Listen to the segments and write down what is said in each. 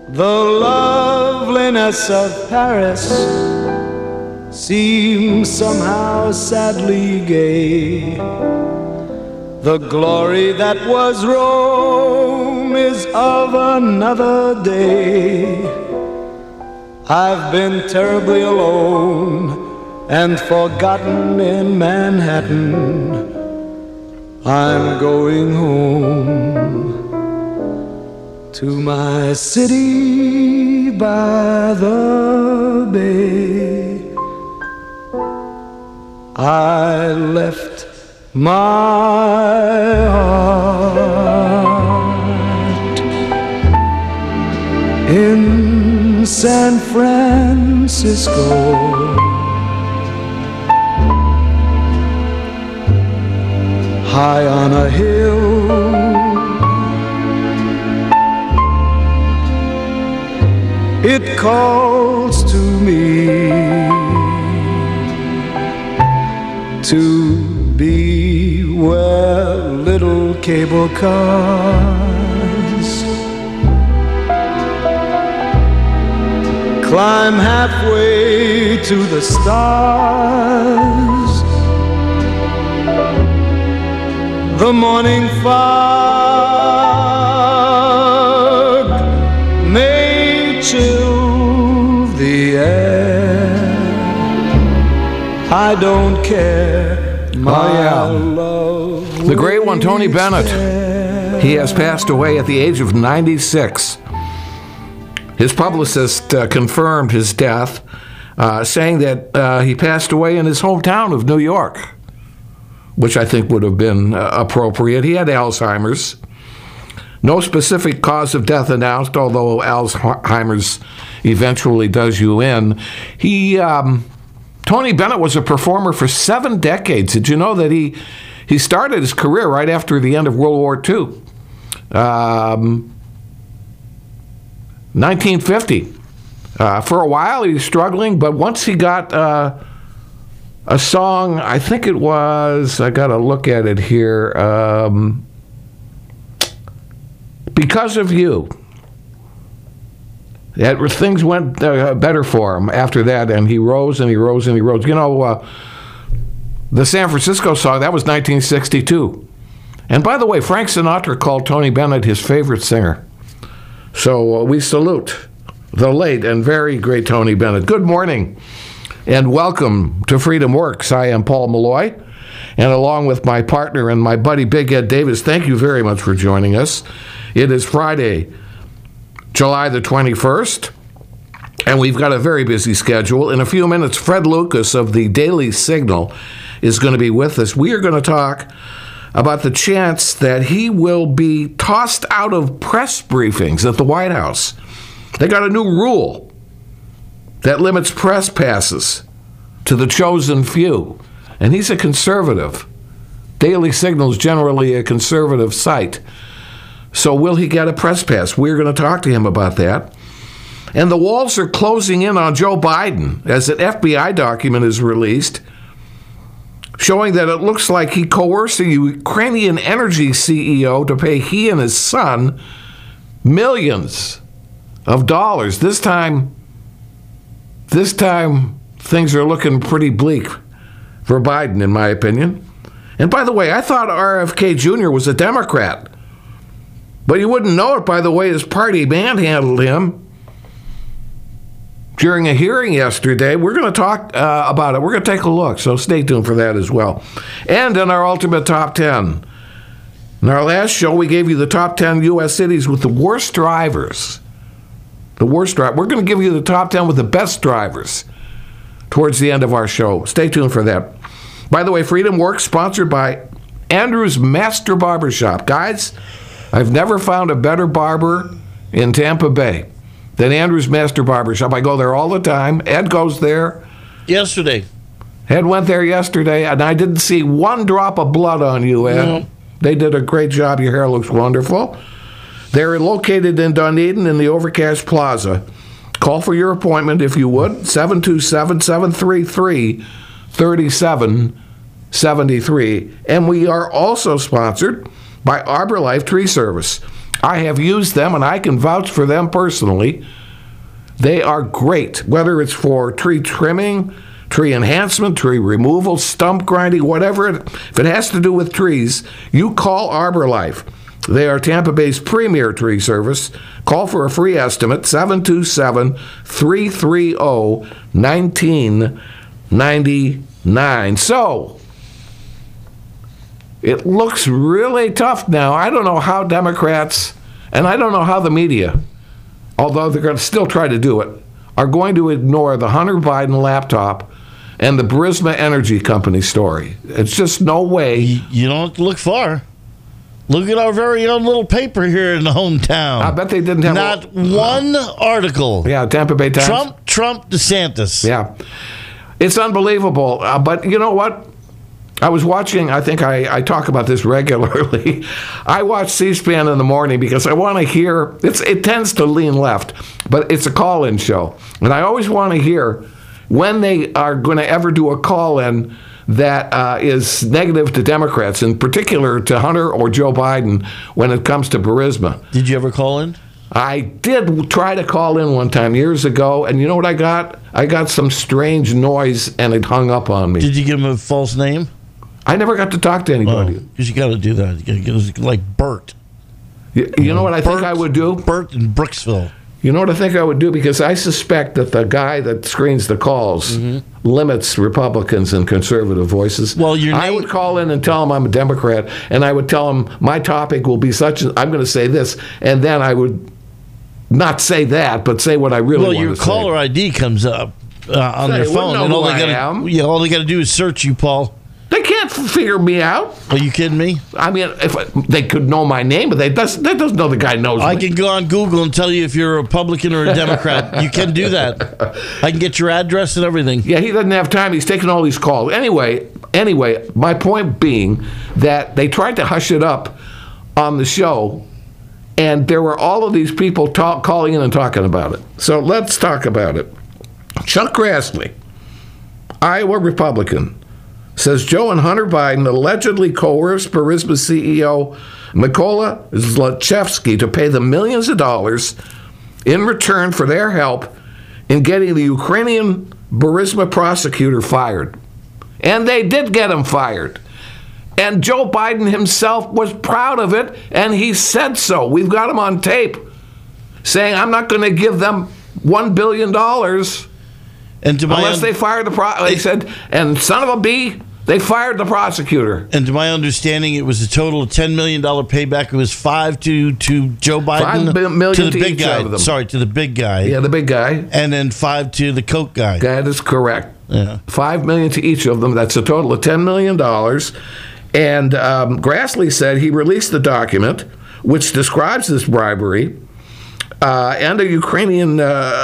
The loveliness of Paris seems somehow sadly gay. The glory that was Rome is of another day. I've been terribly alone and forgotten in Manhattan. I'm going home to my city by the bay. I left my heart in San Francisco. High on a hill, it calls to me to be where little cable cars climb halfway to the stars. The morning fog may chill the air. I don't care. The great one, Tony Bennett. He has passed away at the age of 96. His publicist confirmed his death, saying that he passed away in his hometown of New York, which I think would have been appropriate. He had Alzheimer's. No specific cause of death announced, although Alzheimer's eventually does you in. Tony Bennett was a performer for 7 decades. Did you know that he started his career right after the end of World War II? 1950. For a while he was struggling, but once he got a song, I think it was, I got to look at it here, Because of You. Things went better for him after that, and he rose and he rose and he rose. You know, the San Francisco song, that was 1962. And by the way, Frank Sinatra called Tony Bennett his favorite singer. So we salute the late and very great Tony Bennett. Good morning and welcome to Freedom Works. I am Paul Malloy, and along with my partner and my buddy Big Ed Davis, thank you very much for joining us. It is Friday, July the 21st, and we've got a very busy schedule. In a few minutes, Fred Lucas of the Daily Signal is going to be with us. We are going to talk about the chance that he will be tossed out of press briefings at the White House. They got a new rule that limits press passes to the chosen few, and he's a conservative. Daily Signal is generally a conservative site. So will he get a press pass? We're going to talk to him about that. And the walls are closing in on Joe Biden as an FBI document is released, showing that it looks like he coerced a Ukrainian energy CEO to pay he and his son millions of dollars. This time things are looking pretty bleak for Biden, in my opinion. And by the way, I thought RFK Jr. was a Democrat. But you wouldn't know it by the way his party manhandled him during a hearing yesterday. We're going to talk about it. We're going to take a look, so stay tuned for that as well. And in our Ultimate Top 10. In our last show, we gave you the top 10 U.S. cities with the worst drivers. We're going to give you the top 10 with the best drivers towards the end of our show. Stay tuned for that. By the way, Freedom Works, sponsored by Andrew's Master Barbershop. Guys, I've never found a better barber in Tampa Bay than Andrew's Master Barbershop. I go there all the time. Ed goes there. Yesterday. Ed went there yesterday, and I didn't see one drop of blood on you, Ed. No. They did a great job. Your hair looks wonderful. They're located in Dunedin in the Overcash Plaza. Call for your appointment, if you would, 727-733-3773. And we are also sponsored by Arbor Life Tree Service. I have used them, and I can vouch for them personally. They are great, whether it's for tree trimming, tree enhancement, tree removal, stump grinding, whatever. If it has to do with trees, you call ArborLife. They are Tampa Bay's premier tree service. Call for a free estimate, 727-330-1999. So, it looks really tough now. I don't know how Democrats, and I don't know how the media, although they're going to still try to do it, are going to ignore the Hunter Biden laptop and the Burisma Energy Company story. It's just no way. You don't have to look far. Look at our very own little paper here in the hometown. I bet they didn't have not one article. Yeah, Tampa Bay Times. Trump, DeSantis. Yeah. It's unbelievable. But you know what? I was watching, I think I talk about this regularly. I watch C-SPAN in the morning because I want to hear, it tends to lean left, but it's a call-in show. And I always want to hear when they are going to ever do a call-in that is negative to Democrats, in particular to Hunter or Joe Biden when it comes to Burisma. Did you ever call in? I did try to call in one time years ago, and you know what I got? I got some strange noise, and it hung up on me. Did you give him a false name? I never got to talk to anybody. Because you got to do that. You got to like Bert. You know what I think I would do? Bert in Brooksville. You know what I think I would do? Because I suspect that the guy that screens the calls limits Republicans and conservative voices. Well, I would call in and tell him I'm a Democrat, and I would tell him my topic will be such, I'm going to say this, and then I would not say that, but say what I really want to say. Well, your caller ID comes up on their phone, and all they got to do is search you, Paul. They can't figure me out. Are you kidding me? I mean, if they could know my name, but that doesn't know the guy knows me. I can go on Google and tell you if you're a Republican or a Democrat. You can do that. I can get your address and everything. Yeah, he doesn't have time. He's taking all these calls. Anyway, my point being that they tried to hush it up on the show, and there were all of these people calling in and talking about it. So let's talk about it. Chuck Grassley, Iowa Republican, says Joe and Hunter Biden allegedly coerced Burisma CEO Mykola Zlochevsky to pay them millions of dollars in return for their help in getting the Ukrainian Burisma prosecutor fired. And they did get him fired. And Joe Biden himself was proud of it, and he said so. We've got him on tape saying, I'm not going to give them $1 billion unless they fire the prosecutor. He said, and son of a bee, they fired the prosecutor. And to my understanding, it was a total of $10 million payback. It was $5 to Joe Biden. $5 million to the big each guy. of them. Sorry, to the big guy. Yeah, the big guy. And then $5 to the Coke guy. That is correct. Yeah. $5 million to each of them. That's a total of $10 million. And Grassley said he released the document, which describes this bribery, and a Ukrainian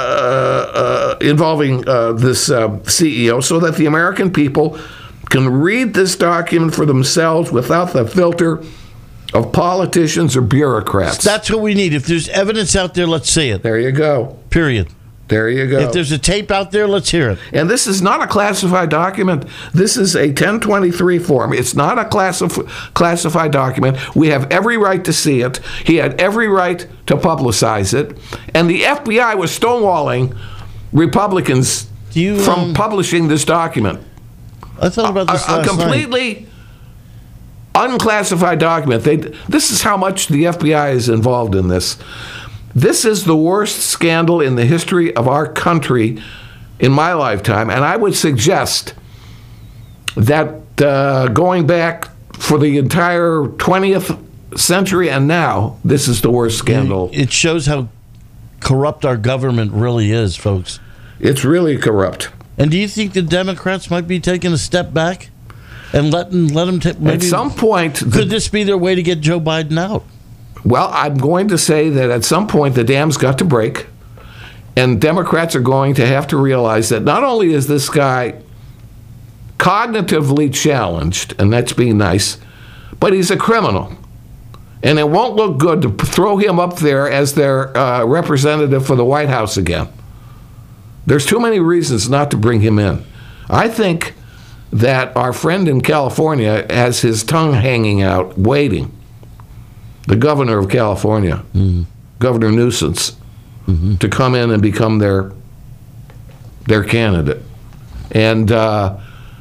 involving this CEO, so that the American people can read this document for themselves without the filter of politicians or bureaucrats. That's what we need. If there's evidence out there, let's see it. There you go. Period. There you go. If there's a tape out there, let's hear it. And this is not a classified document. This is a 1023 form. It's not a classified document. We have every right to see it. He had every right to publicize it. And the FBI was stonewalling Republicans from publishing this document. I thought about this last night. A completely unclassified document. This is how much the FBI is involved in this. This is the worst scandal in the history of our country in my lifetime, and I would suggest that going back for the entire 20th century and now, this is the worst scandal. It shows how corrupt our government really is, folks. It's really corrupt. And do you think the Democrats might be taking a step back and let them maybe, at some point, could this be their way to get Joe Biden out? Well, I'm going to say that at some point the dam's got to break, and Democrats are going to have to realize that not only is this guy cognitively challenged, and that's being nice, but he's a criminal. And it won't look good to throw him up there as their representative for the White House again. There's too many reasons not to bring him in. I think that our friend in California has his tongue hanging out, waiting. the governor of California, Governor Nuisance, to come in and become their candidate. And I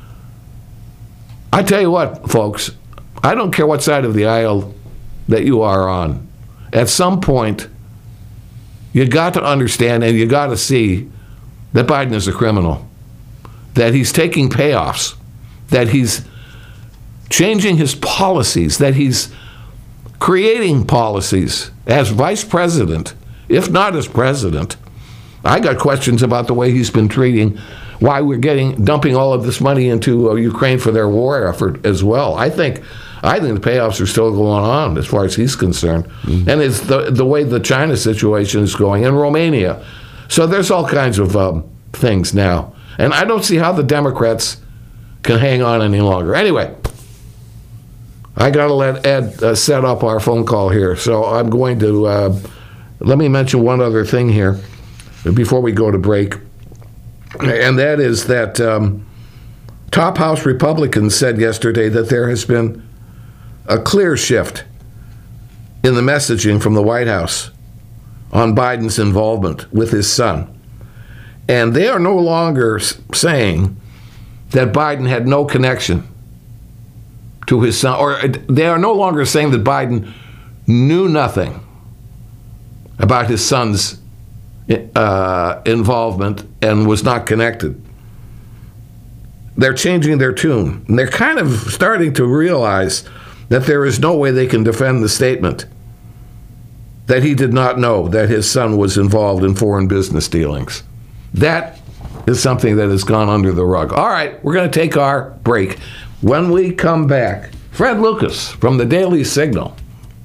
tell you what, folks, I don't care what side of the aisle that you are on. At some point, you got to understand and you got to see that Biden is a criminal, that he's taking payoffs, that he's changing his policies, that he's creating policies as vice president, if not as president. I got questions about the way he's been treating, why we're dumping all of this money into Ukraine for their war effort as well. I think the payoffs are still going on as far as he's concerned. And it's the way the China situation is going, and Romania. So there's all kinds of things now. And I don't see how the Democrats can hang on any longer. Anyway, I got to let Ed set up our phone call here. So I'm going to, let me mention one other thing here before we go to break. And that is that top House Republicans said yesterday that there has been a clear shift in the messaging from the White House on Biden's involvement with his son. And they are no longer saying that Biden had no connection to his son, or they are no longer saying that Biden knew nothing about his son's involvement and was not connected. They're changing their tune. And they're kind of starting to realize that there is no way they can defend the statement that he did not know that his son was involved in foreign business dealings. That is something that has gone under the rug. All right, we're going to take our break. When we come back, Fred Lucas from the Daily Signal.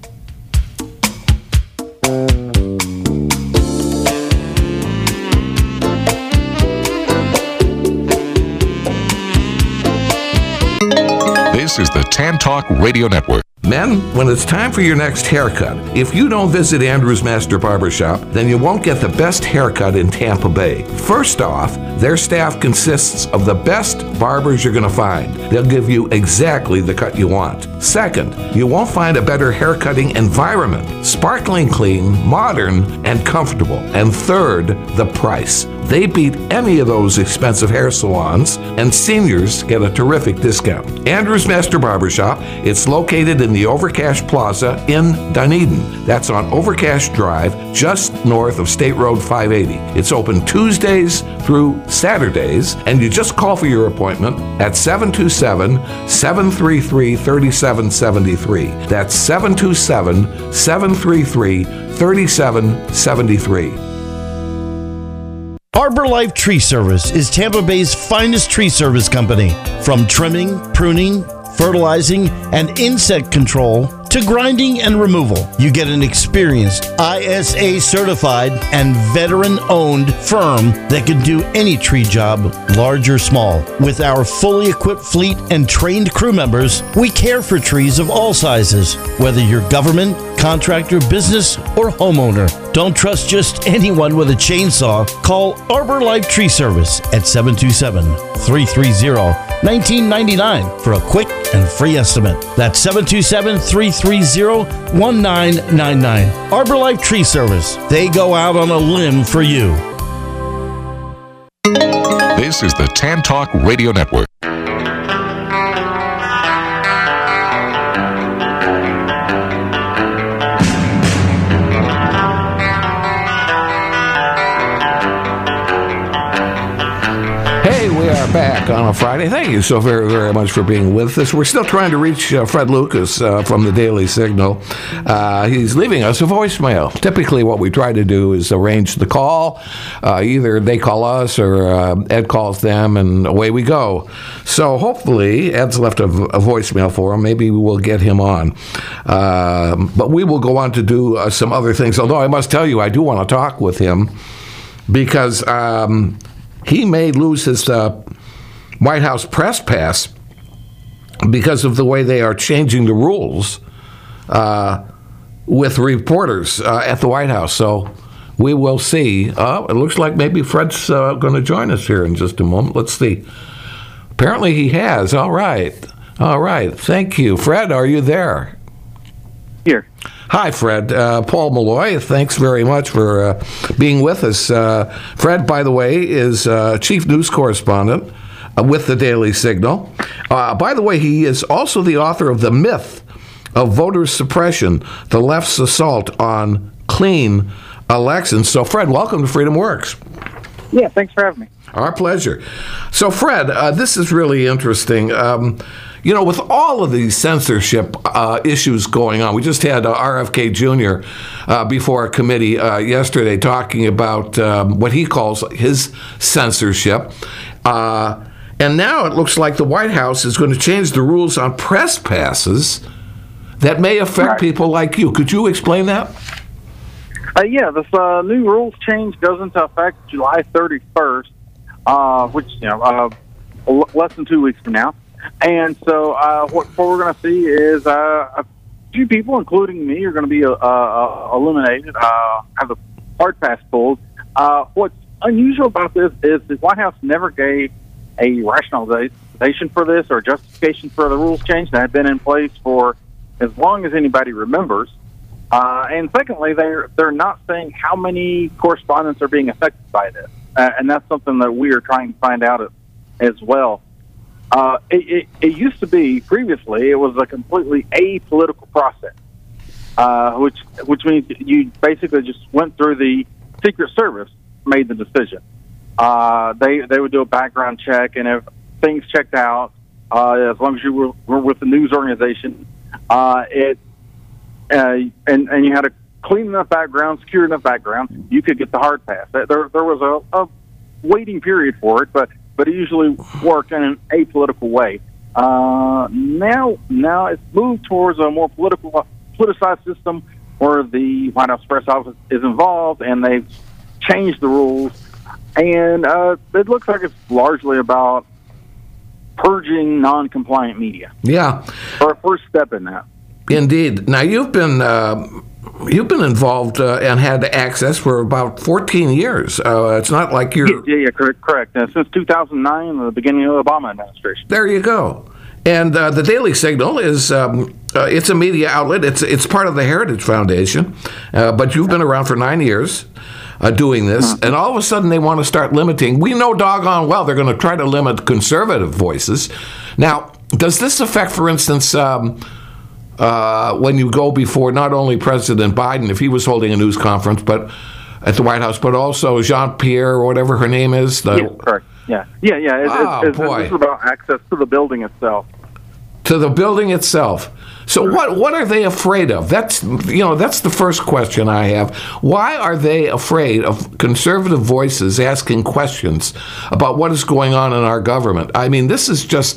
This is the Tan Talk Radio Network. Men, when it's time for your next haircut, if you don't visit Andrew's Master Barbershop, then you won't get the best haircut in Tampa Bay. First off, their staff consists of the best barbers you're going to find. They'll give you exactly the cut you want. Second, you won't find a better haircutting environment. Sparkling clean, modern, and comfortable. And third, the price. They beat any of those expensive hair salons, and seniors get a terrific discount. Andrew's Master Barbershop, it's located in the Overcash Plaza in Dunedin. That's on Overcash Drive, just north of State Road 580. It's open Tuesdays through Saturdays, and you just call for your appointment at 727-733-3773. That's 727-733-3773. Arbor Life Tree Service is Tampa Bay's finest tree service company. From trimming, pruning, fertilizing, and insect control to grinding and removal, you get an experienced, ISA certified, and veteran-owned firm that can do any tree job, large or small. With our fully equipped fleet and trained crew members, we care for trees of all sizes, whether you're government, contractor, business, or homeowner. Don't trust just anyone with a chainsaw. Call Arbor Life Tree Service at 727-330-1999 for a quick and free estimate. That's 727-330-1999. Arbor Life Tree Service. They go out on a limb for you. This is the Tan Talk Radio Network. Back on a Friday. Thank you so very, very much for being with us. We're still trying to reach Fred Lucas from the Daily Signal. He's leaving us a voicemail. Typically what we try to do is arrange the call. Either they call us or Ed calls them, and away we go. So hopefully Ed's left a voicemail for him. Maybe we'll get him on. But we will go on to do some other things. Although I must tell you, I do want to talk with him because he may lose his White House press pass because of the way they are changing the rules with reporters at the White House. So we will see. It looks like maybe Fred's going to join us here in just a moment. Let's see. Apparently he has. All right. Thank you. Fred, are you there? Here. Hi, Fred. Paul Malloy, thanks very much for being with us. Fred, by the way, is chief news correspondent with the Daily Signal. By the way, he is also the author of The Myth of Voter Suppression, the Left's Assault on Clean Elections. So, Fred, welcome to Freedom Works. Yeah, thanks for having me. Our pleasure. So, Fred, this is really interesting. With all of these censorship issues going on, we just had RFK Jr. Before a committee yesterday talking about what he calls his censorship. And now it looks like the White House is going to change the rules on press passes that may affect people like you. Could you explain that? This new rules change goes into effect July 31st, which, less than 2 weeks from now. And so what we're going to see is a few people, including me, are going to be eliminated, have the hard pass pulled. What's unusual about this is the White House never gave a rationalization for this or justification for the rules change that had been in place for as long as anybody remembers. And secondly, they're not saying how many correspondents are being affected by this. And that's something that we are trying to find out as well. It used to be, previously, it was a completely apolitical process, which means you basically just went through the Secret Service, made the decision. They would do a background check, and if things checked out, as long as you were with the news organization, and you had a clean enough background, secure enough background, you could get the hard pass. There was a waiting period for it, but it usually worked in an apolitical way. Now it's moved towards a more politicized system where the White House press office is involved, and they've changed the rules. And it looks like it's largely about purging non-compliant media. Yeah. Or a first step in that. Indeed. Now, you've been involved and had access for about 14 years. It's not like you're... Yeah, correct. Since 2009, the beginning of the Obama administration. There you go. And the Daily Signal is it's a media outlet. It's part of the Heritage Foundation, but you've been around for 9 years doing this, and all of a sudden they want to start limiting. We know doggone well they're going to try to limit conservative voices. Now, does this affect, for instance, when you go before not only President Biden, if he was holding a news conference, but at the White House, but also Jean-Pierre, or whatever her name is? Yes, correct. Yeah. It's about access to the building itself. To the building itself. So what are they afraid of? That's the first question I have. Why are they afraid of conservative voices asking questions about what is going on in our government? I mean, this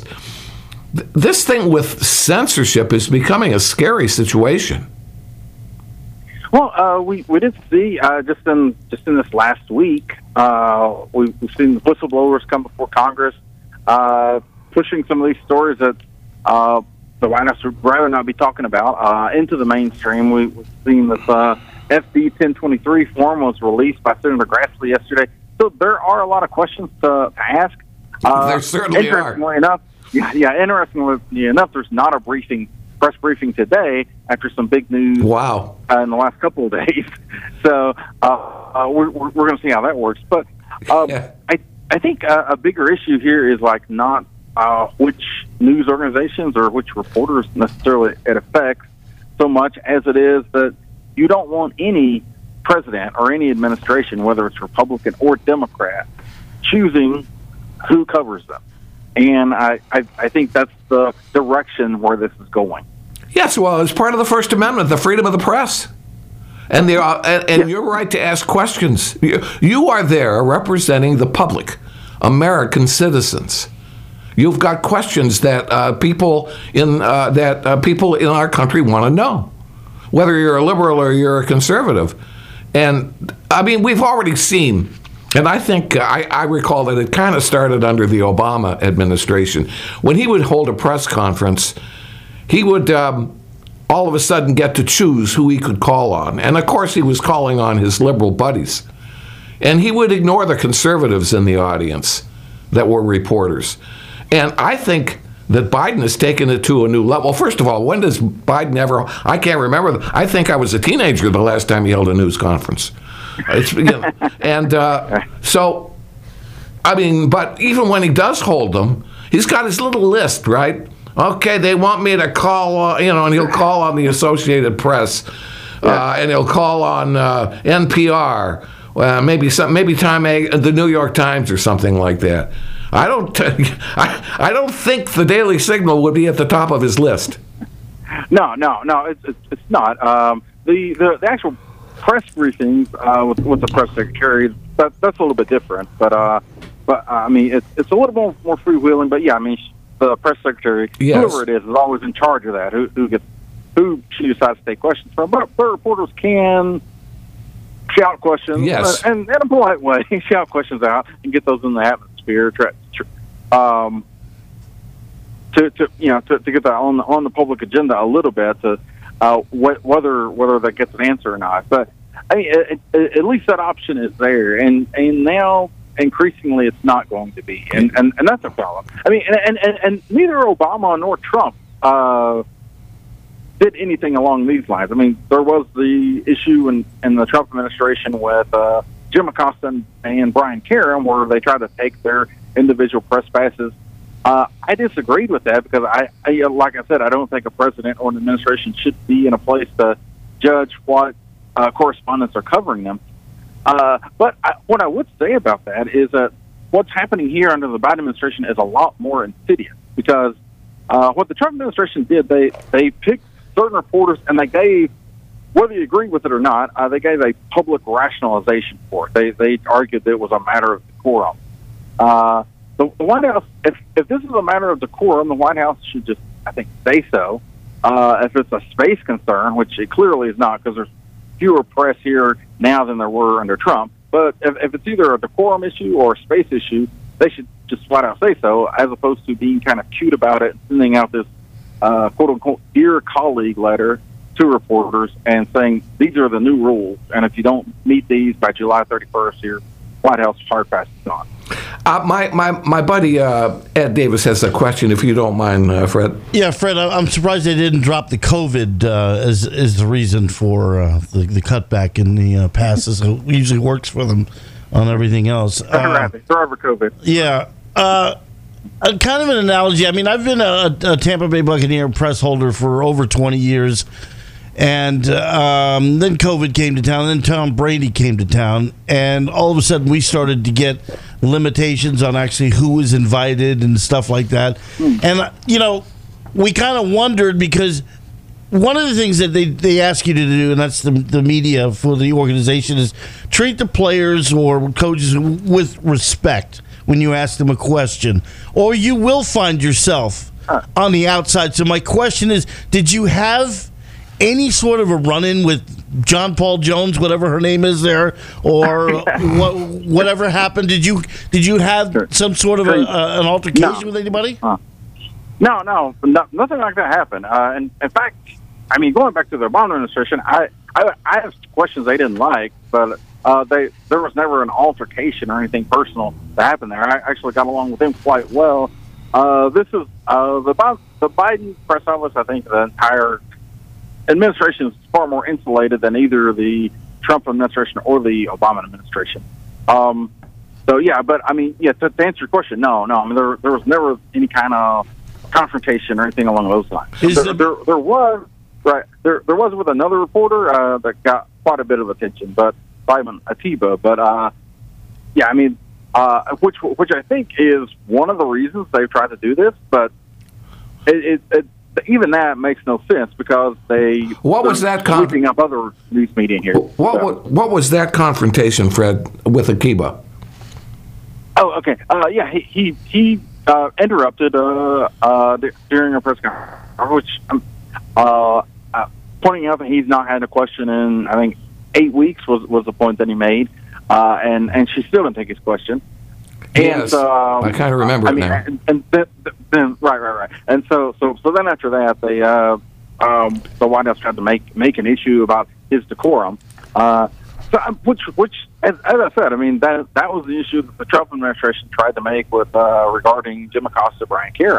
thing with censorship is becoming a scary situation. Well, we did see just in this last week, we've seen whistleblowers come before Congress, pushing some of these stories that the White House would rather not be talking about into the mainstream. We've seen this FD 1023 form was released by Senator Grassley yesterday. So there are a lot of questions to ask. There certainly interestingly enough, interestingly enough, there's not a press briefing today after some big news. Wow. In the last couple of days. So we're going to see how that works. But I think a bigger issue here is not which news organizations or which reporters necessarily it affects so much as it is that you don't want any president or any administration, whether it's Republican or Democrat, choosing who covers them. And I think that's the direction where this is going. Yes, well, it's part of the First Amendment, the freedom of the press. And your right to ask questions. You are there representing the public, American citizens. You've got questions that people in our country want to know, whether you're a liberal or you're a conservative. And I mean, we've already seen, and I think I recall that it kind of started under the Obama administration. When he would hold a press conference, he would all of a sudden get to choose who he could call on. And of course, he was calling on his liberal buddies. And he would ignore the conservatives in the audience that were reporters. And I think that Biden has taken it to a new level. Well, first of all, when does Biden ever? I can't remember. I think I was a teenager the last time he held a news conference. So, I mean, but even when he does hold them, he's got his little list, right? Okay, they want me to call, and he'll call on the Associated Press, and he'll call on NPR, maybe the New York Times or something like that. I don't think the Daily Signal would be at the top of his list. No, it's not. The actual press briefings with the press secretary, that's a little bit different. But I mean, it's a little more freewheeling. But yeah, I mean, the press secretary, whoever it is always in charge of that. Who she decides to take questions from. But reporters can shout questions, and in a polite way, shout questions out and get those in the atmosphere. To get that on the public agenda a little bit, to whether that gets an answer or not. But I mean, at least that option is there, and now increasingly it's not going to be, and that's a problem. I mean, and neither Obama nor Trump did anything along these lines. I mean, there was the issue in the Trump administration with Jim Acosta and Brian Karem, where they tried to take their individual press passes. I disagreed with that because I like I said, I don't think a president or an administration should be in a place to judge what correspondents are covering them. But what I would say about that is that what's happening here under the Biden administration is a lot more insidious, because what the Trump administration did, they picked certain reporters and they gave, whether you agree with it or not, they gave a public rationalization for it. They argued that it was a matter of decorum. The White House, if this is a matter of decorum, the White House should just, I think, say so. If it's a space concern, which it clearly is not, because there's fewer press here now than there were under Trump. But if it's either a decorum issue or a space issue, they should just flat out say so, as opposed to being kind of cute about it, sending out this quote-unquote dear colleague letter to reporters and saying, these are the new rules, and if you don't meet these by July 31st, your White House hard pass is gone. My buddy Ed Davis has a question, if you don't mind, Fred. Yeah, Fred, I'm surprised they didn't drop the COVID as the reason for the cutback in the passes. It usually works for them on everything else. Forever COVID. Yeah. Kind of an analogy. I mean, I've been a Tampa Bay Buccaneer press holder for over 20 years. And then COVID came to town, and then Tom Brady came to town, and all of a sudden we started to get limitations on actually who was invited and stuff like that. And, we kind of wondered, because one of the things that they ask you to do, and that's the media for the organization, is treat the players or coaches with respect when you ask them a question, or you will find yourself on the outside. So my question is, did you have any sort of a run-in with John Paul Jones, whatever her name is there, or whatever happened? Did you have some sort of an altercation with anybody? No, nothing like that happened. And in fact, I mean, going back to the Obama administration, I asked questions they didn't like, but there was never an altercation or anything personal that happened there. I actually got along with him quite well. This is the Biden press office. I think the entire administration is far more insulated than either the Trump administration or the Obama administration. So yeah, but I mean, yeah, to answer your question, no. I mean, there was never any kind of confrontation or anything along those lines. There was with another reporter that got quite a bit of attention, but Simon Atiba. But yeah, I mean, which I think is one of the reasons they've tried to do this, but even that makes no sense, because what was that sweeping up other news media here. What was that confrontation, Fred, with Akiba? Oh, okay. Yeah, he interrupted during a press conference, which pointing out that he's not had a question in, I think, 8 weeks was the point that he made, and she still didn't take his question. Yes, I kind of remember it now. And then right. And so then after that, they the White House tried to make an issue about his decorum. Which, as I said, I mean, that was the issue that the Trump administration tried to make with regarding Jim Acosta, Brian Karem.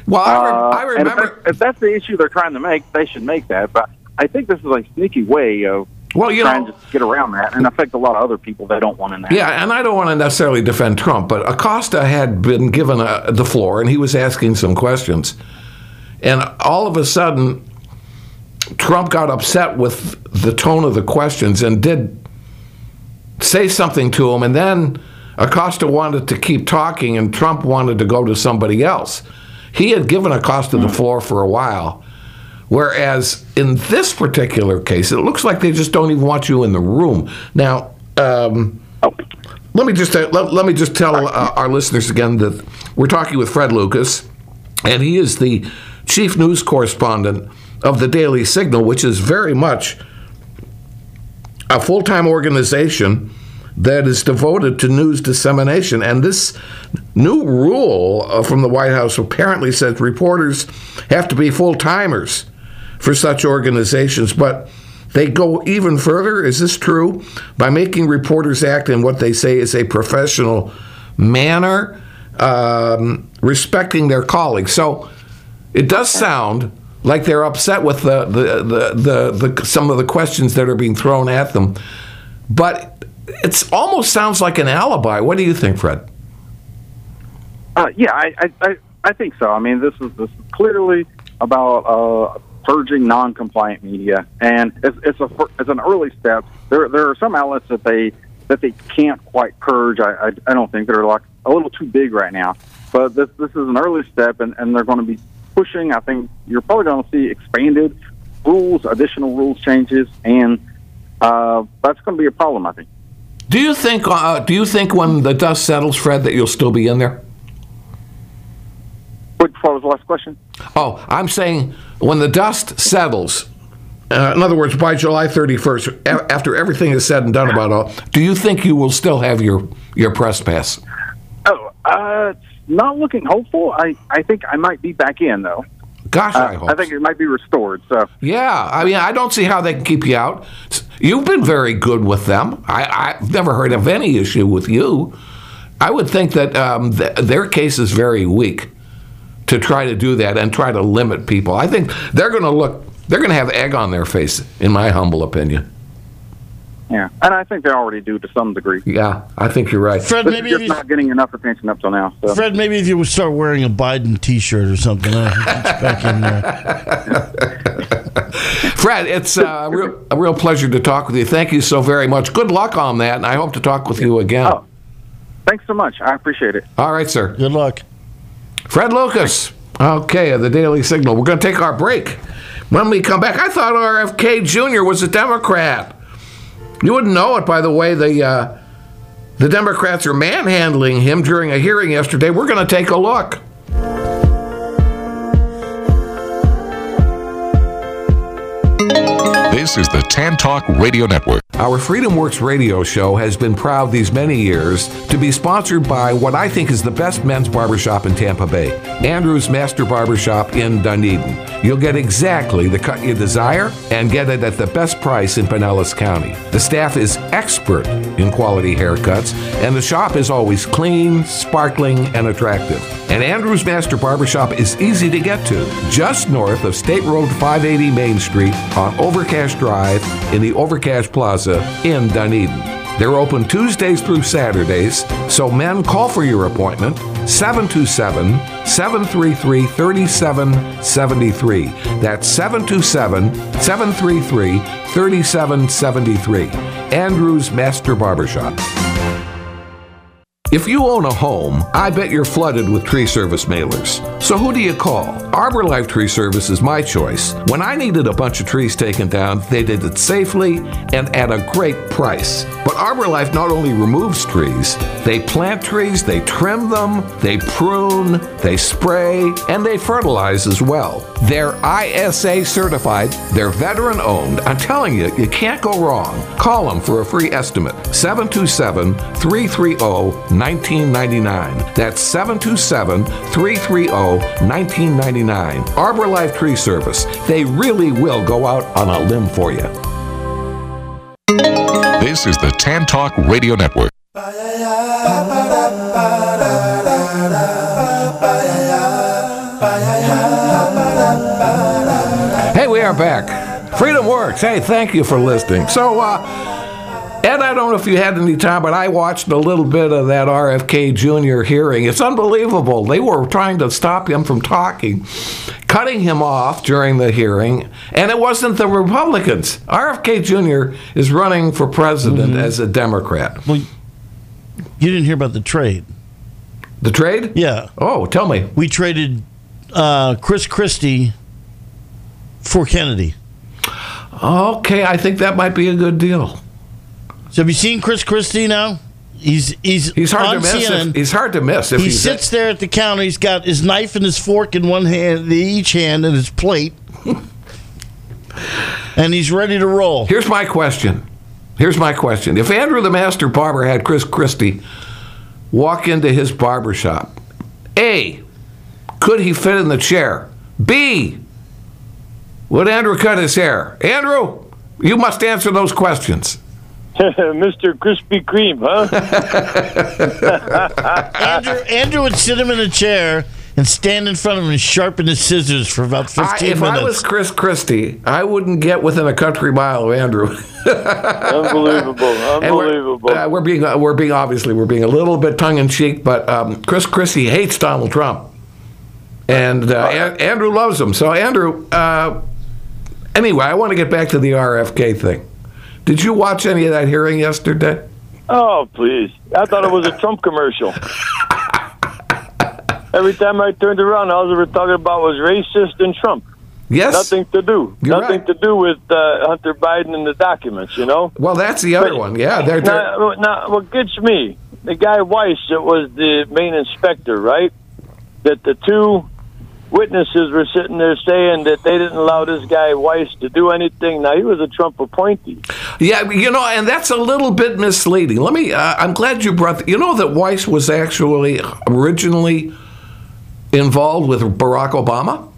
Well, I remember. And if that's the issue they're trying to make, they should make that. But I think this is a sneaky way of trying to get around that and affect a lot of other people they don't want in that. Yeah, and I don't want to necessarily defend Trump, but Acosta had been given the floor, and he was asking some questions. And all of a sudden, Trump got upset with the tone of the questions and did say something to him, and then Acosta wanted to keep talking, and Trump wanted to go to somebody else. He had given Acosta the floor for a while, whereas in this particular case, it looks like they just don't even want you in the room. Now, let me just tell our listeners again that we're talking with Fred Lucas, and he is the chief news correspondent of the Daily Signal, which is very much a full-time organization that is devoted to news dissemination. And this new rule from the White House apparently says reporters have to be full-timers for such organizations, but they go even further. Is this true? By making reporters act in what they say is a professional manner, respecting their colleagues. So it does sound like they're upset with the some of the questions that are being thrown at them, but it almost sounds like an alibi. What do you think, Fred? Yeah, I think so. I mean, this is clearly about purging non-compliant media, and it's an early step. There are some outlets that they can't quite purge. I don't think they're like a little too big right now, but this is an early step, and they're going to be pushing. I think you're probably going to see expanded rules, additional rules changes, and that's going to be a problem, I think. Do you think when the dust settles, Fred, that you'll still be in there? What was the last question? Oh, I'm saying when the dust settles, in other words, by July 31st, after everything is said and done about all, do you think you will still have your press pass? It's not looking hopeful. I think I might be back in, though. Gosh, I hope. I think it might be restored. So yeah, I mean, I don't see how they can keep you out. You've been very good with them. I've never heard of any issue with you. I would think that their case is very weak to try to do that and try to limit people. I think they're going to have egg on their face, in my humble opinion. Yeah, and I think they already do to some degree. Yeah, I think you're right. Fred, maybe it's not getting enough attention up till now. So. Fred, maybe if you would start wearing a Biden T-shirt or something, it's back in there. Fred, it's a real pleasure to talk with you. Thank you so very much. Good luck on that, and I hope to talk with you again. Oh, thanks so much. I appreciate it. All right, sir. Good luck. Fred Lucas, okay, the Daily Signal. We're going to take our break. When we come back, I thought RFK Jr. was a Democrat. You wouldn't know it by the way the Democrats are manhandling him during a hearing yesterday. We're going to take a look. This is the Tan Talk Radio Network. Our Freedom Works radio show has been proud these many years to be sponsored by what I think is the best men's barbershop in Tampa Bay, Andrew's Master Barbershop in Dunedin. You'll get exactly the cut you desire and get it at the best price in Pinellas County. The staff is expert in quality haircuts, and the shop is always clean, sparkling, and attractive. And Andrew's Master Barbershop is easy to get to, just north of State Road 580 Main Street on Overcash Drive in the Overcash Plaza in Dunedin. They're open Tuesdays through Saturdays, so men, call for your appointment, 727-733-3773. That's 727-733-3773. Andrew's Master Barbershop. If you own a home, I bet you're flooded with tree service mailers. So who do you call? ArborLife Tree Service is my choice. When I needed a bunch of trees taken down, they did it safely and at a great price. But ArborLife not only removes trees, they plant trees, they trim them, they prune, they spray, and they fertilize as well. They're ISA certified, they're veteran owned. I'm telling you, you can't go wrong. Call them for a free estimate. 727-330-1999. That's 727-330-1999. ArborLife Tree Service. They really will go out on a limb for you. This is the Tan Talk Radio Network. back. Freedom Works. Hey, thank you for listening. So, Ed, I don't know if you had any time, but I watched a little bit of that RFK Jr. hearing. It's unbelievable. They were trying to stop him from talking, cutting him off during the hearing, and it wasn't the Republicans. RFK Jr. is running for president as a Democrat. Well, you didn't hear about the trade. The trade? Yeah. Oh, tell me. We traded Chris Christie for Kennedy. Okay, I think that might be a good deal. So have you seen Chris Christie now? He's hard on to miss. CNN. He's hard to miss. If He sits there at the counter. He's got his knife and his fork in one hand, each hand, and his plate, and he's ready to roll. Here's my question. If Andrew the Master Barber had Chris Christie walk into his barber shop, A, could he fit in the chair? B, would Andrew cut his hair? Andrew, you must answer those questions. Mr. Krispy Kreme, huh? Andrew would sit him in a chair and stand in front of him and sharpen his scissors for about 15 If minutes. I was Chris Christie, I wouldn't get within a country mile of Andrew. Unbelievable. And we're being a little bit tongue in cheek, but Chris Christie hates Donald Trump, and Andrew loves him. So Andrew, anyway, I want to get back to the RFK thing. Did you watch any of that hearing yesterday? Oh, please. I thought it was a Trump commercial. Every time I turned around, all they were talking about was racist and Trump. Yes. Nothing to do. You're Nothing right. to do with Hunter Biden and the documents, you know? Well, that's the other one. Yeah. Now, what gets me, the guy Weiss, that was the main inspector, right? That the two witnesses were sitting there saying that they didn't allow this guy Weiss to do anything. Now, he was a Trump appointee. Yeah, you know, and that's a little bit misleading. I'm glad you brought, you know that Weiss was actually originally involved with Barack Obama?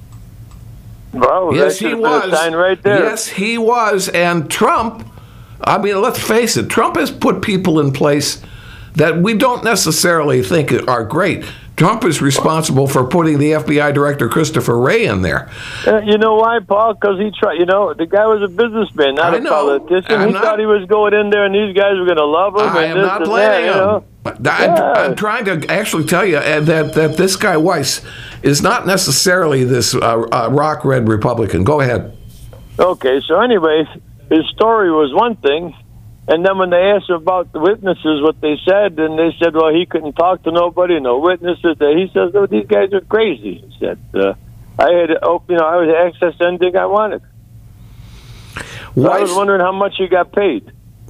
Well, Yes, that he should have been a was. sign right there. Yes, he was. And Trump, I mean, let's face it, Trump has put people in place that we don't necessarily think are great. Trump is responsible for putting the FBI director Christopher Wray in there. You know why, Paul? Because he tried. You know, the guy was a businessman, not I a know. politician. He thought he was going in there, and these guys were going to love him. I and am this not and blaming that, him. you know? I'm trying to actually tell you that this guy Weiss is not necessarily this rock red Republican. Go ahead. Okay, so anyway, his story was one thing, and then when they asked him about the witnesses, what they said, and they said, well, he couldn't talk to nobody, no witnesses. He says, oh, these guys are crazy. He said, I had, I was access to anything I wanted. So I was wondering how much he got paid.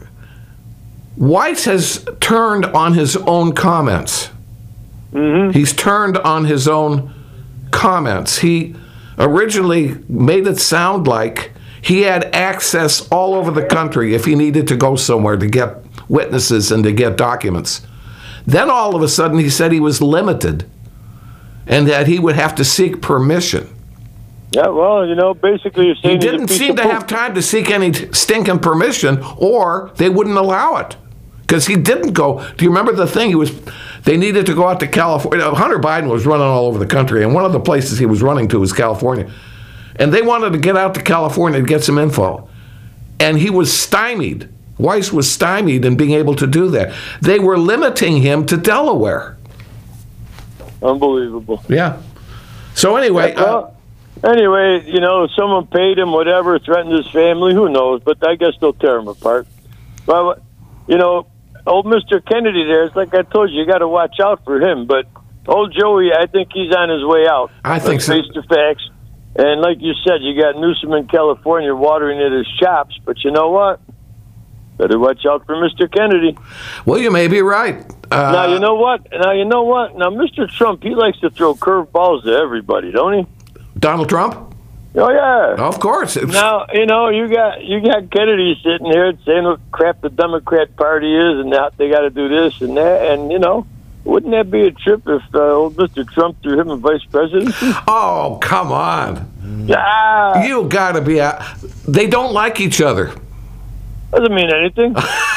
Weiss has turned on his own comments. Mm-hmm. He's turned on his own comments. He originally made it sound like he had access all over the country if he needed to go somewhere to get witnesses and to get documents. Then all of a sudden he said he was limited and that he would have to seek permission. Yeah, well, you know, basically you're saying he didn't seem to have time to seek any stinking permission, or they wouldn't allow it. Because he didn't go. Do you remember the thing? They needed to go out to California. Hunter Biden was running all over the country, and one of the places he was running to was California. And they wanted to get out to California to get some info. And he was stymied. Weiss was stymied in being able to do that. They were limiting him to Delaware. Unbelievable. Yeah. So anyway. Anyway, you know, someone paid him, whatever, threatened his family, who knows, but I guess they'll tear him apart. Well, you know, old Mr. Kennedy there, it's like I told you got to watch out for him. But old Joey, I think he's on his way out. I think so. Face to facts. And like you said, you got Newsom in California watering at his chops. But you know what? Better watch out for Mr. Kennedy. Well, you may be right. Now, you know what? Now, Mr. Trump, he likes to throw curveballs to everybody, don't he? Donald Trump? Oh, yeah. Of course. Now, you know, you got Kennedy sitting here saying what crap the Democrat Party is and that they got to do this and that. And, you know, wouldn't that be a trip if old Mr. Trump threw him in vice presidency? Oh, come on. Ah, You got to be out. They don't like each other. doesn't mean anything.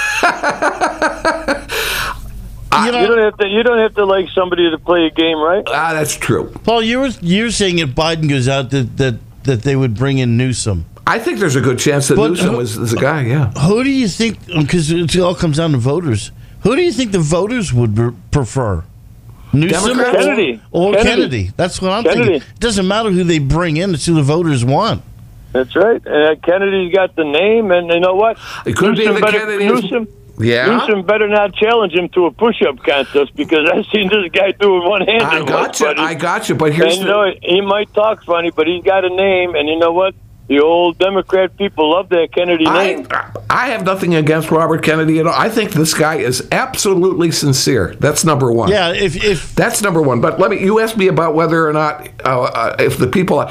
You don't have to like somebody to play a game, right? That's true. Paul, you were saying if Biden goes out that that they would bring in Newsom. I think there's a good chance that But Newsom is a guy, yeah. Who do you think, because it all comes down to voters, who do you think the voters would prefer? Newsom Democrats? or Kennedy. Kennedy? That's what I'm Kennedy. thinking. It doesn't matter who they bring in, it's who the voters want. That's right. Kennedy's got the name, and you know what? It could be the Kennedy. Newsom better not challenge him to a push-up contest because I've seen this guy do it one-handed. I got you. But here's and he might talk funny, but he's got a name, and you know what? The old Democrat people love that Kennedy name. I have nothing against Robert Kennedy at all. I think this guy is absolutely sincere. That's number one. Yeah, if that's number one. But you asked me about whether or not if the people.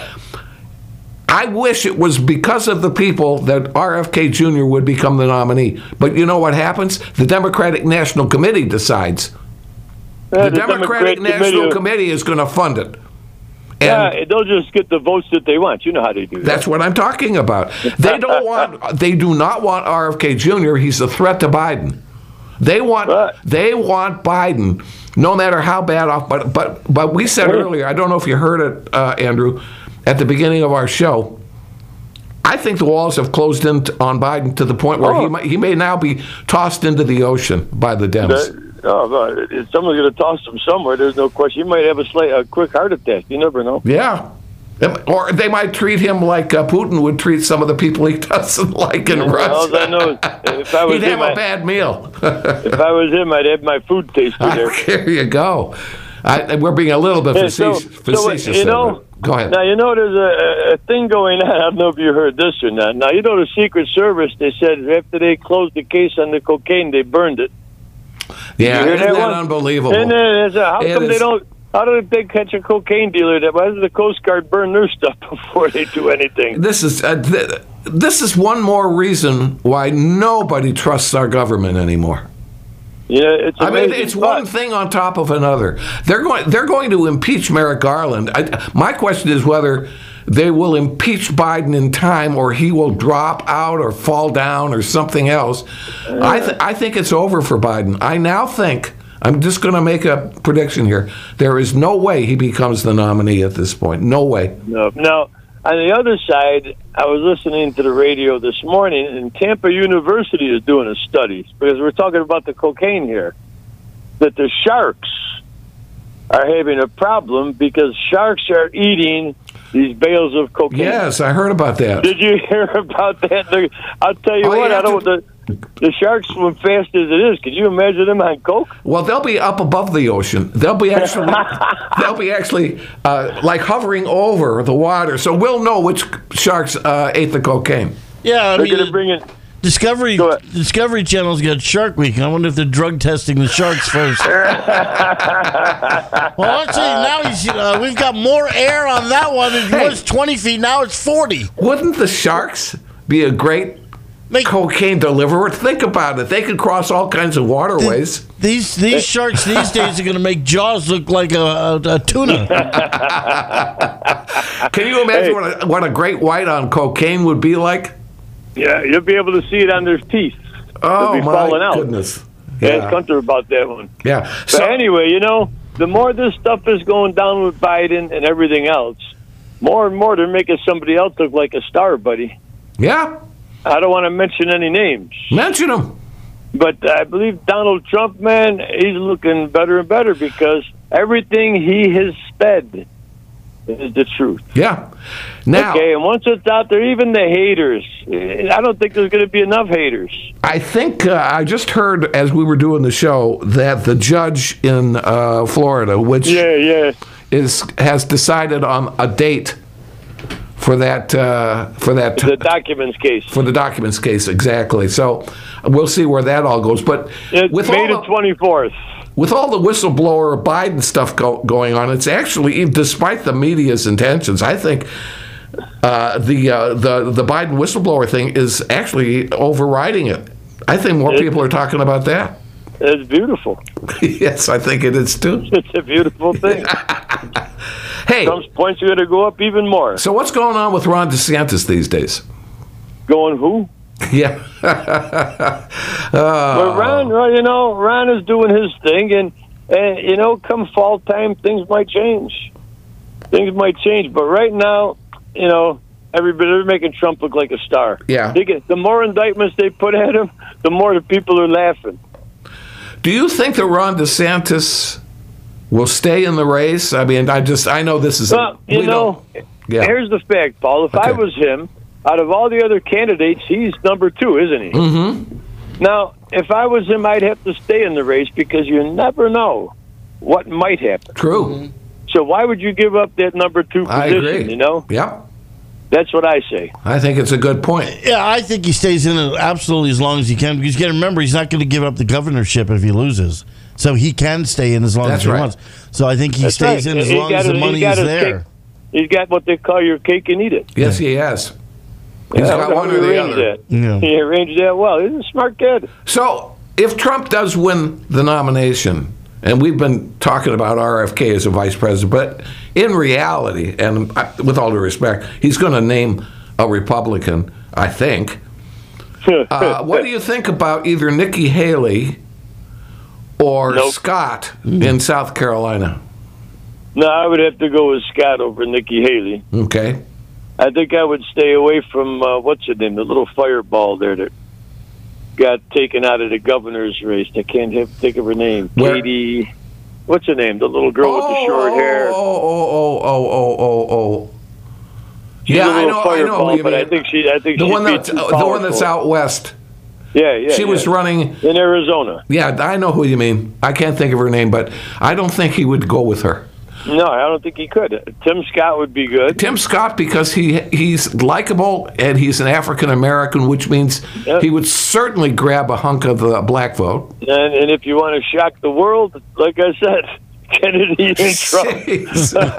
I wish it was because of the people that RFK Jr. would become the nominee. But you know what happens? The Democratic National Committee decides. The Democratic National Committee is going to fund it. And they'll just get the votes that they want. You know how they do that. That's what I'm talking about. They do not want RFK Jr. He's a threat to Biden. They want Biden, no matter how bad off. But we said earlier, I don't know if you heard it, Andrew, at the beginning of our show. I think the walls have closed in on Biden to the point where he may now be tossed into the ocean by the Dems. If someone's going to toss him somewhere, there's no question. He might have a quick heart attack. You never know. Yeah. Or they might treat him like Putin would treat some of the people he doesn't like in Russia. All I know is if I was he'd have a bad meal. If I was him, I'd have my food tasted there. There you go. We're being a little bit facetious. You know, go ahead. Now, you know, there's a thing going on. I don't know if you heard this or not. Now, you know, the Secret Service, they said after they closed the case on the cocaine, they burned it. Yeah, isn't that unbelievable? How do they catch a cocaine dealer? Why does the Coast Guard burn their stuff before they do anything? This is one more reason why nobody trusts our government anymore. Yeah, it's amazing. It's one thing on top of another. They're going to impeach Merrick Garland. My question is whether they will impeach Biden in time, or he will drop out or fall down or something else. I think it's over for Biden. I now think, I'm just going to make a prediction here, there is no way he becomes the nominee at this point. No way. No. Now, on the other side, I was listening to the radio this morning, and Tampa University is doing a study, because we're talking about the cocaine here, that the sharks are having a problem because sharks are eating these bales of cocaine. Yes, I heard about that. Did you hear about that? I'll tell you what, the sharks swim fast as it is. Could you imagine them on coke? Well, they'll be up above the ocean. They'll be actually like hovering over the water. So we'll know which sharks ate the cocaine. Yeah, they're going to bring it. Discovery Channel's got Shark Week. I wonder if they're drug testing the sharks first. Well, actually, now we've got more air on that one. It was 20 feet. Now it's 40. Wouldn't the sharks be a great cocaine deliverer? Think about it. They could cross all kinds of waterways. These sharks these days are going to make Jaws look like a tuna. Can you imagine what a great white on cocaine would be like? Yeah, you'll be able to see it on their teeth. Oh, my goodness. Yeah. Ask Hunter about that one. Yeah. So anyway, you know, the more this stuff is going down with Biden and everything else, more and more they're making somebody else look like a star, buddy. Yeah. I don't want to mention any names. Mention them. But I believe Donald Trump, man, he's looking better and better because everything he has said is the truth. Yeah. Now, okay, and once it's out there, even the haters, I don't think there's going to be enough haters. I think I just heard as we were doing the show that the judge in Florida, which has decided on a date for that the documents case. For the documents case, exactly. So we'll see where that all goes. But with May the 24th. With all the whistleblower Biden stuff going on, it's actually, despite the media's intentions, I think the Biden whistleblower thing is actually overriding it. I think more people are talking about that. It's beautiful. Yes, I think it is too. It's a beautiful thing. Hey, Trump's points are going to go up even more. So what's going on with Ron DeSantis these days? Going who? Yeah. Well, Ron is doing his thing, and you know, come fall time, things might change. Things might change, but right now, you know, they're making Trump look like a star. Yeah. The more indictments they put at him, the more the people are laughing. Do you think that Ron DeSantis will stay in the race? I mean, I know this is... Well, here's the fact, Paul. If I was him, out of all the other candidates, he's number 2, isn't he? Mm-hmm. Now, if I was him, I'd have to stay in the race because you never know what might happen. True. So why would you give up that number 2 position, I agree. you know? Yeah. That's what I say. I think it's a good point. Yeah, I think he stays in it absolutely as long as he can, because you got to remember, he's not going to give up the governorship if he loses. So he can stay in as long as he wants. So I think he stays in as long as the money is there. He's got what they call your cake and eat it. Yes, he has. He's got one or the other. Yeah. He arranged that well. He's a smart kid. So if Trump does win the nomination, and we've been talking about RFK as a vice president, but in reality, and with all due respect, he's going to name a Republican, I think. What do you think about either Nikki Haley or Scott in South Carolina? No, I would have to go with Scott over Nikki Haley. Okay. I think I would stay away from, what's her name, the little fireball there that got taken out of the governor's race. I can't think of her name. Katie, what's her name? The little girl with the short hair. Yeah, I know who you but mean. I think she's the one that's out west. Yeah. She was running in Arizona. Yeah, I know who you mean. I can't think of her name, but I don't think he would go with her. No, I don't think he could. Tim Scott would be good. Tim Scott, because he's likable and he's an African American, which means he would certainly grab a hunk of the black vote. And if you want to shock the world, like I said, Kennedy and Trump. You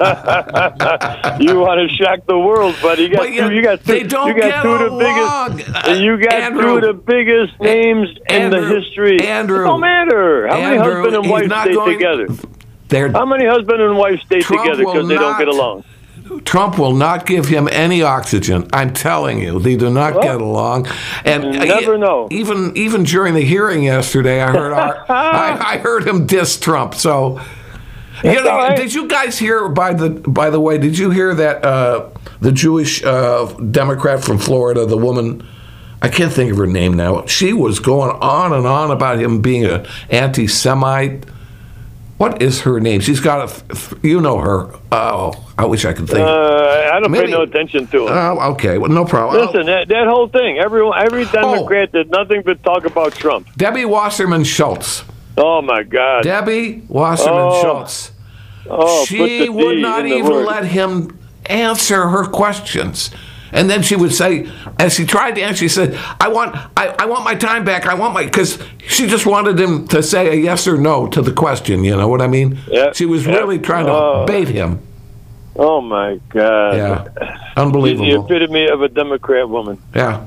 want to shock the world, buddy. You got two of the biggest names in the history. Andrew, it don't matter. How many husband and wife stay together? How many husband and wife stay together because they don't get along? Trump will not give him any oxygen. I'm telling you, they do not get along. And you never know. Even during the hearing yesterday, I heard I heard him diss Trump. So, did you guys hear? By the way, did you hear that the Jewish Democrat from Florida, the woman? I can't think of her name now. She was going on and on about him being an anti-Semite. What is her name? She's got you know her. Oh, I wish I could think. I don't pay no attention to it. Oh, okay. Well, no problem. Listen, that whole thing, every Democrat did nothing but talk about Trump. Debbie Wasserman Schultz. Oh, my God. Debbie Wasserman Schultz. She would not even let him answer her questions. And then she would say, as she tried to answer, she said, I want my time back. Because she just wanted him to say a yes or no to the question. You know what I mean? Yep. She was really trying to bait him. Oh, my God. Yeah. Unbelievable. The epitome of a Democrat woman. Yeah.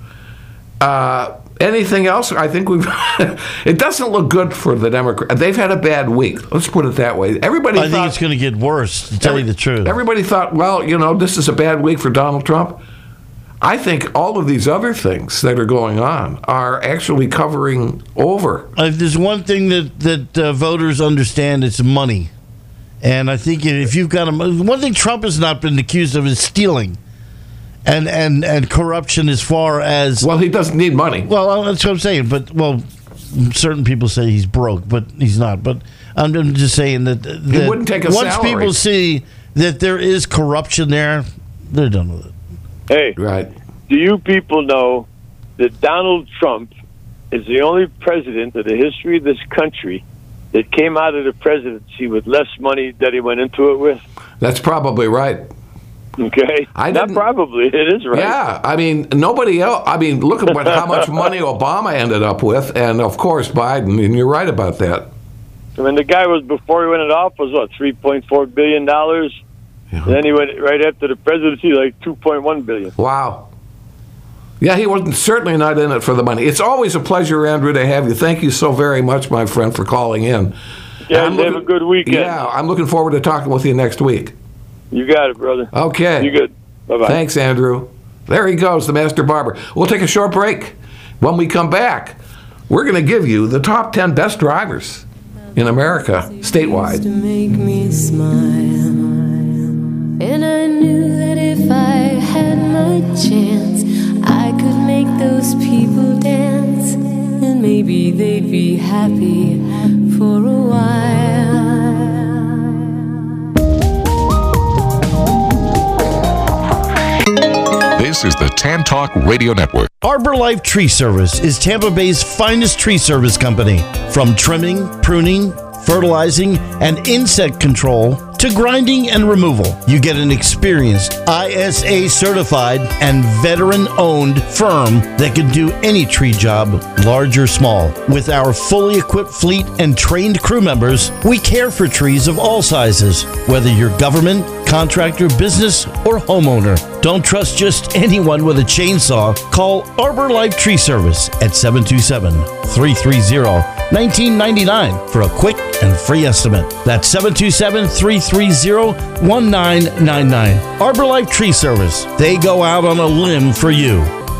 Anything else? I think it doesn't look good for the Democrats. They've had a bad week. Let's put it that way. I think it's going to get worse, to tell you the truth. Everybody thought, well, this is a bad week for Donald Trump. I think all of these other things that are going on are actually covering over. If there's one thing that voters understand, it's money. And I think if you've got one thing Trump has not been accused of is stealing. And corruption as far as... Well, he doesn't need money. Well, that's what I'm saying. But, certain people say he's broke, but he's not. But I'm just saying that he wouldn't take a once salary. People see that there is corruption there, they're done with it. Hey, right. Do you people know that Donald Trump is the only president in the history of this country that came out of the presidency with less money that he went into it with? That's probably right. Okay, not probably. It is right. Yeah, I mean, nobody else. I mean, look at how much money Obama ended up with, and of course Biden. And you're right about that. I mean, the guy was before he went off was what, $3.4 billion. Yeah. And then he went right after the presidency like $2.1 billion. Wow. Yeah, he wasn't certainly not in it for the money. It's always a pleasure, Andrew, to have you. Thank you so very much, my friend, for calling in. Yeah, have a good weekend. Yeah, I'm looking forward to talking with you next week. You got it, brother. Okay. You good. Bye-bye. Thanks, Andrew. There he goes, the master barber. We'll take a short break. When we come back, we're going to give you the top 10 best drivers in America statewide. To make me smile. And I knew that if I had my a chance, I could make those people dance, and maybe they'd be happy for a while. This is the Tan Talk Radio Network. Arbor Life Tree Service is Tampa Bay's finest tree service company. From trimming, pruning, fertilizing, and insect control to grinding and removal, you get an experienced, ISA certified, and veteran owned firm that can do any tree job, large or small. With our fully equipped fleet and trained crew members, we care for trees of all sizes, whether you're government, contractor, business, or homeowner. Don't trust just anyone with a chainsaw. Call Arbor Life Tree Service at 727-330-1999 for a quick and free estimate. That's 727-330-1999. Arbor Life Tree Service. They go out on a limb for you.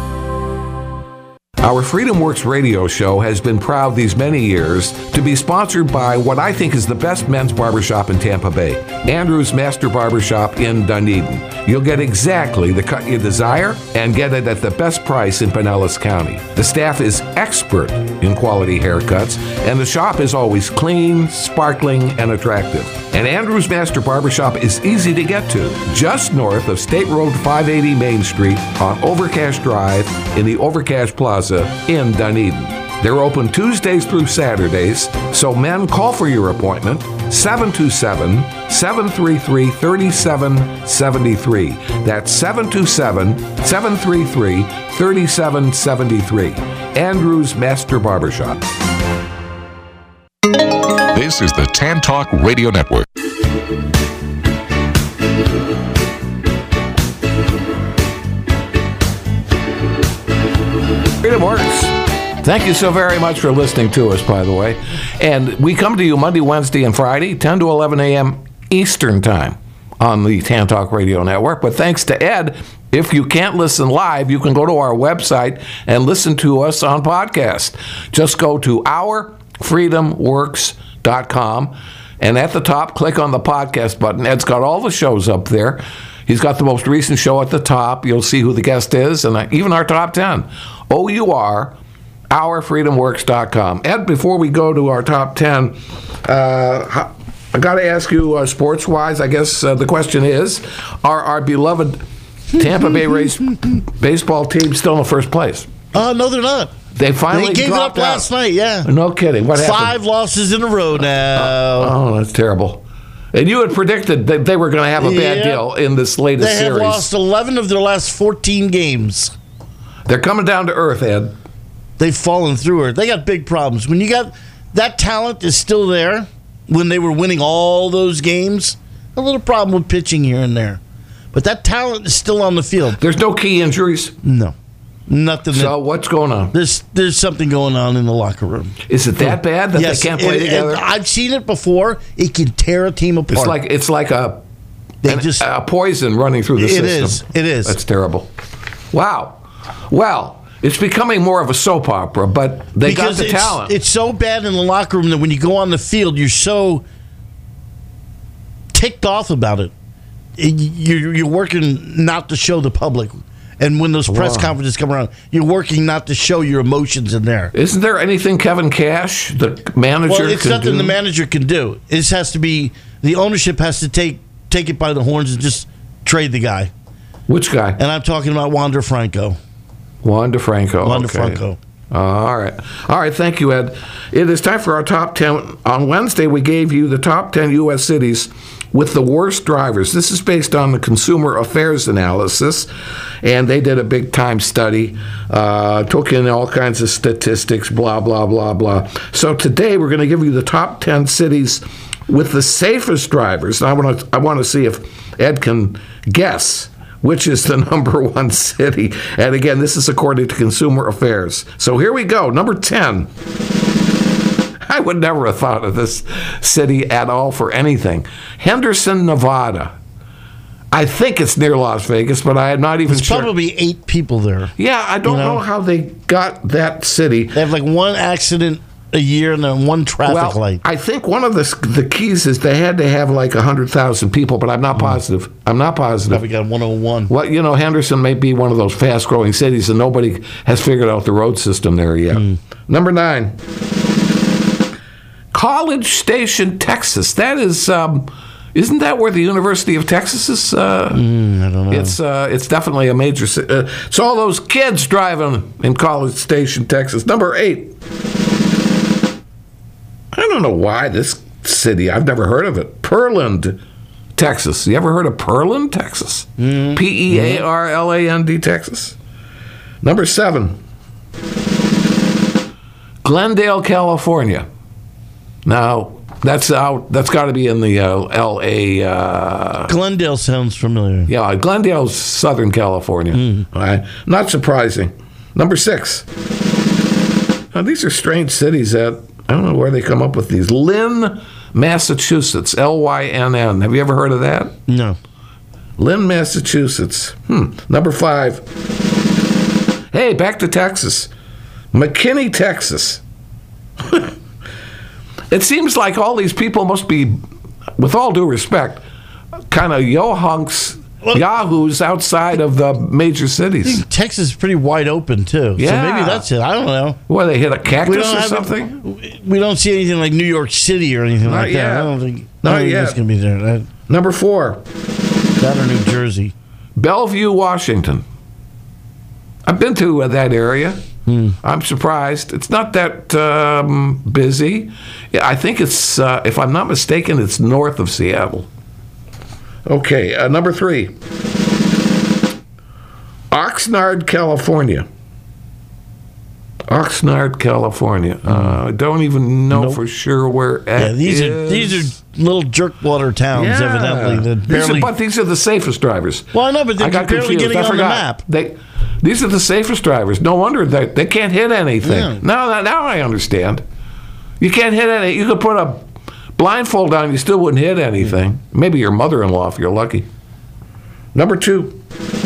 Our Freedom Works radio show has been proud these many years to be sponsored by what I think is the best men's barbershop in Tampa Bay, Andrews Master Barbershop in Dunedin. You'll get exactly the cut you desire and get it at the best price in Pinellas County. The staff is expert in quality haircuts, and the shop is always clean, sparkling, and attractive. And Andrews Master Barbershop is easy to get to, just north of State Road 580 Main Street on Overcash Drive in the Overcash Plaza in Dunedin. They're open Tuesdays through Saturdays, so men, call for your appointment, 727-733-3773. That's 727-733-3773. Andrews Master Barbershop. This is the Tan Talk Radio Network. Freedom Works. Thank you so very much for listening to us, by the way. And we come to you Monday, Wednesday, and Friday, 10 to 11 a.m. Eastern Time on the Tan Talk Radio Network. But thanks to Ed, if you can't listen live, you can go to our website and listen to us on podcast. Just go to ourfreedomworks.com, and at the top, click on the podcast button. Ed's got all the shows up there. He's got the most recent show at the top. You'll see who the guest is, and even our top 10. ourfreedomworks.com. Ed, before we go to our top 10, I got to ask you, sports-wise, I guess the question is, are our beloved Tampa Bay Rays baseball team still in the first place? No, they're not. They finally gave it up last night, yeah. No kidding. What happened? 5 losses in a row now. Oh, that's terrible. And you had predicted that they were going to have a bad deal in this latest series. They have lost 11 of their last 14 games. They're coming down to earth, Ed. They've fallen through it. They got big problems. When you got that talent is still there, when they were winning all those games, a little problem with pitching here and there. But that talent is still on the field. There's no key injuries? No. Nothing. So what's going on? There's something going on in the locker room. Is it that bad that they can't play together? I've seen it before. It can tear a team apart. It's like a poison running through the system. It is. That's terrible. Wow. Well, it's becoming more of a soap opera, but they got the talent. It's so bad in the locker room that when you go on the field, you're so ticked off about it. You're working not to show the public. And when those press conferences come around, you're working not to show your emotions in there. Isn't there anything Kevin Cash, the manager, can do? Well, it's nothing the manager can do. It just has to be, the ownership has to take it by the horns and just trade the guy. Which guy? And I'm talking about Wander Franco. Wander Franco. All right. Thank you, Ed. It is time for our top 10. On Wednesday, we gave you the top 10 U.S. cities with the worst drivers. This is based on the Consumer Affairs analysis, and they did a big-time study, took in all kinds of statistics, blah, blah, blah, blah. So today, we're going to give you the top 10 cities with the safest drivers. And I want to see if Ed can guess which is the number one city. And again, this is according to Consumer Affairs. So here we go. Number 10. I would never have thought of this city at all for anything. Henderson, Nevada. I think it's near Las Vegas, but I am not even sure. There's probably 8 people there. Yeah, I don't know how they got that city. They have like one accident a year and then one traffic light. I think one of the keys is they had to have like 100,000 people, but I'm not positive. I'm not positive. We got 101. Well, Henderson may be one of those fast-growing cities, and nobody has figured out the road system there yet. Number 9, College Station, Texas. That is, isn't that where the University of Texas is? I don't know. It's definitely a major city. It's all those kids driving in College Station, Texas. Number 8. I don't know why this city, I've never heard of it. Pearland, Texas. You ever heard of Pearland, Texas? Pearland, Texas. Number 7. Glendale, California. Now, that's got to be in the L.A. Glendale sounds familiar. Yeah, Glendale's Southern California. All right. Not surprising. Number 6. Now, these are strange cities that I don't know where they come up with these. Lynn, Massachusetts. Lynn. Have you ever heard of that? No. Lynn, Massachusetts. Number 5. Hey, back to Texas. McKinney, Texas. It seems like all these people must be, with all due respect, kind of yahoos outside of the major cities. Texas is pretty wide open, too. Yeah. So maybe that's it. I don't know. Well, they hit a cactus or something? We don't see anything like New York City or anything like that. I don't think it's going to be there. Number 4. That or New Jersey. Bellevue, Washington. I've been to that area. I'm surprised. It's not that busy. Yeah, I think it's, if I'm not mistaken, it's north of Seattle. Okay, number 3. Oxnard, California. Oxnard, California. I don't even know for sure where it these is. are little jerkwater towns, evidently. But these are the safest drivers. Well, I know, but they're barely getting on the map. These are the safest drivers. No wonder they can't hit anything. Yeah. Now I understand. You can't hit anything. You could put a blindfold on, you still wouldn't hit anything. Maybe your mother-in-law, if you're lucky. Number 2.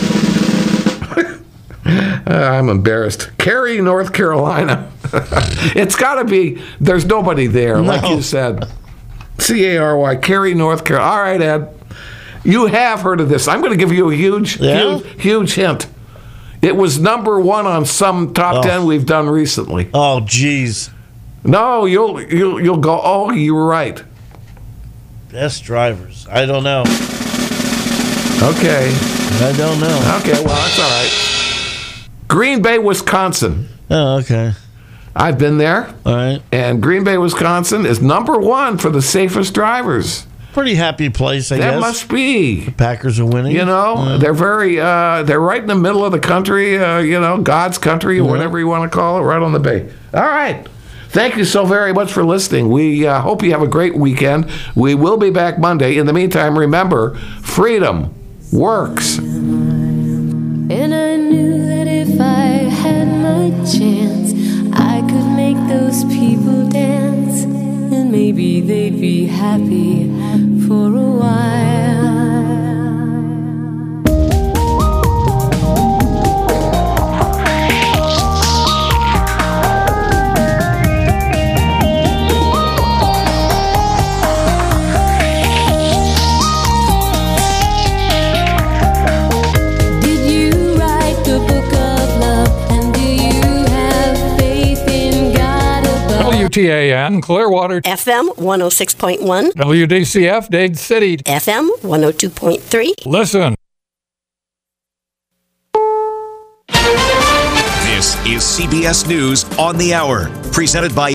I'm embarrassed. Cary, North Carolina. It's got to be, there's nobody there, like you said. Cary, Cary, North Carolina. All right, Ed. You have heard of this. I'm going to give you a huge hint. It was number 1 on some top 10 we've done recently. Oh, geez. No, you'll go, oh, you were right. Best drivers. I don't know. Okay. I don't know. Okay, well, that's all right. Green Bay, Wisconsin. Oh, okay. I've been there. All right. And Green Bay, Wisconsin is number 1 for the safest drivers. Pretty happy place, I guess. That must be. The Packers are winning. They're very, they're right in the middle of the country, God's country, or whatever you want to call it, right on the bay. All right. Thank you so very much for listening. We hope you have a great weekend. We will be back Monday. In the meantime, remember, freedom works. And I knew that if I had my chance, I could make those people dance, and maybe they'd be happy for a while. WTAN, Clearwater. FM 106.1. WDCF, Dade City. FM 102.3. Listen. This is CBS News on the Hour, presented by